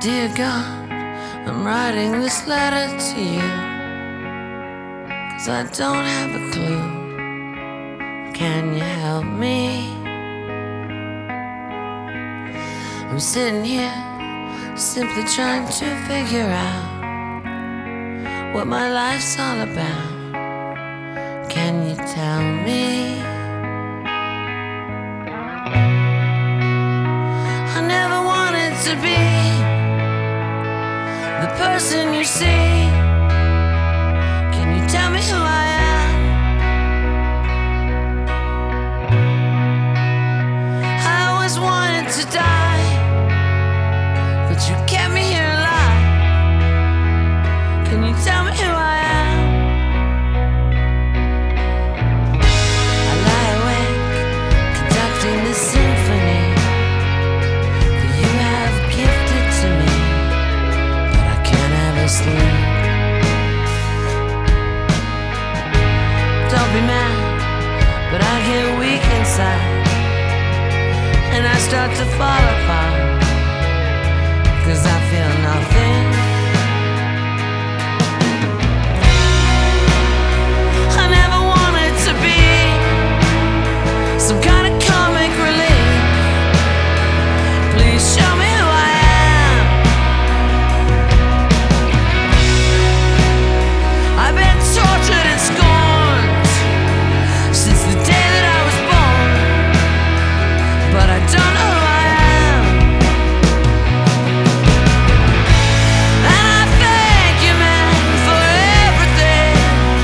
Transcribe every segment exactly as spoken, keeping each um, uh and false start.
Dear God, I'm writing this letter to you, 'cause I don't have a clue. Can you help me? I'm sitting here simply trying to figure out what my life's all about. Can you tell me? I never wanted to be the person you see. Can you tell me who I am? I always wanted to die, but you kept me here alive. Can you tell me who I am? I lie awake conducting this symphony that you have gifted to me, but I can't ever sleep. Don't be mad, but I get weak inside, and I start to fall apart, 'cause I feel nothing. I never wanted to be some kind of comic relief. Please show me who I am. I've been tortured and scorned since the day that I was born, but I don't know who I am. And I thank you, man, for everything.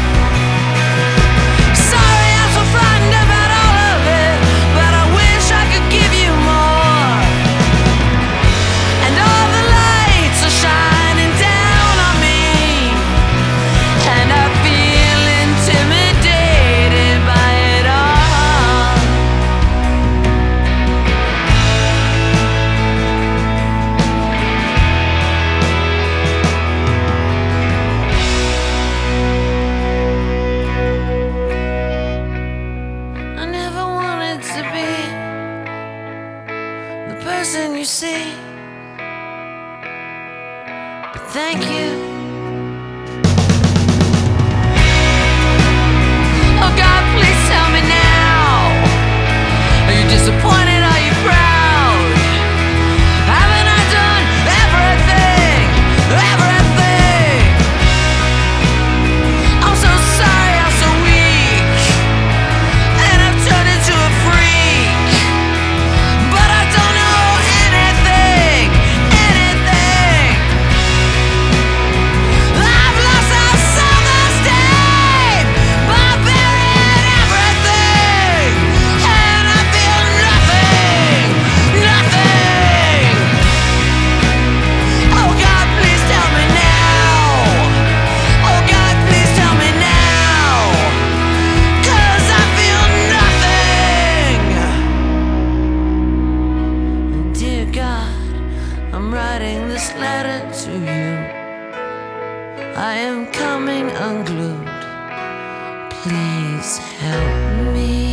Sorry I'm so frightened about all of it, but I wish I could give you more. And all the lights are shining down on me, and I feel intimidated by it all. I never wanted to be the person you see, but thank you. Oh God, please tell me now. Are you disappointed? Are you proud? Haven't I done everything? Everything? I'm so sorry, I'm so weak, and I've turned into a freak. But I don't know anything, anything. I've lost all self-esteem by burying everything, and I feel nothing, nothing. Oh God, please tell me now. Oh God, please tell me now, 'cause I feel nothing. Dear God, I'm writing this letter to you. I am coming unglued. Please help me.